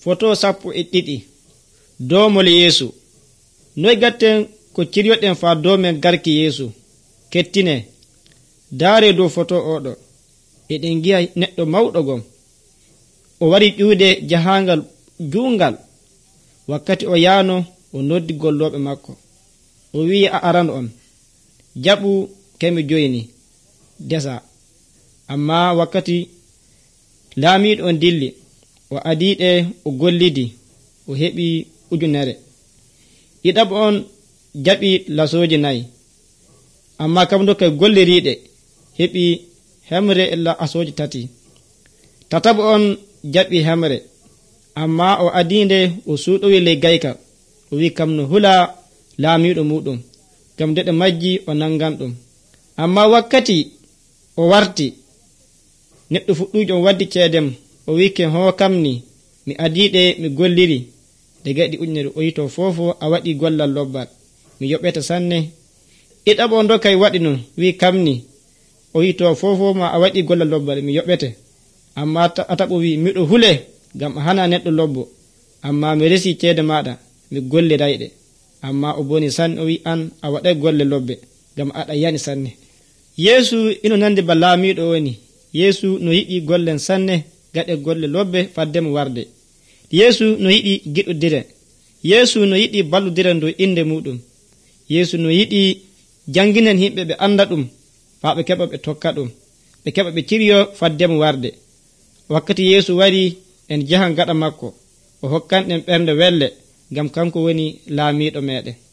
Foto 12 domol Yesu. Noy gatten ko ciryoɗen fa domen garki Yesu kettine daare dow foto oɗo eɗen giya neɗɗo mawɗo gom o wari ƴuude jahangal juungal. Wakkati o yaano o noddi golloɓe makko o wi a aran on jaɓu kemi joyni desa. Amma wakkati laamiɗo on dilli o adiɗe o gollidi o heɓi ujunere. ɗiɗaɓo on jaɓi lasoji 4 amma kam do kay golliriɗe heɓi hemre e lasoji 3. tataɓo on jaɓi hemre amma o adinde o suuɗowi ley gayka o wi kam no hula laamiɗo muɗum gam de majji o nangan ɗum. Amma wakkati o warti neɗɗo fuɗɗujo on waddi ceedem o wi ken ho kam ni mi adiɗe mi golliri de gaɗi ujunere o yito fofo a waɗi gollal lobbal mi yoɓete sanne. ɗiɗaɓo on do kay waɗi non wi kam ni o yito fofo ma a waɗi gollal lobbal mi yoɓete. Amma ataɓo wi miɗo hule gam a hana neɗɗo lobbo amma mi resi ceede maɗa mi gollirayɗe. Amma o boni sanne o wi an a waɗay golle lobbe gam aɗa yani sanne. Yesu ino nandi ba laamiɗo woni. Yesu no yiɗi gollen sanne gaɗe golle lobbe faddemo warde. Yesu no yiɗi giɗodire. Yesu no yiɗi balludire ndo inde muɗum. Yesu no yiɗi janginen himɓe ɓe anda ɗum fa ɓe keɓa ɓe tokka ɗum ɓe keɓa ɓe ciryo faddemo warde. Wakkati Yesu wari en jahan gaɗa makko o hokkanɗen ɓernde welle gam kanko woni laamiɗo meɗen.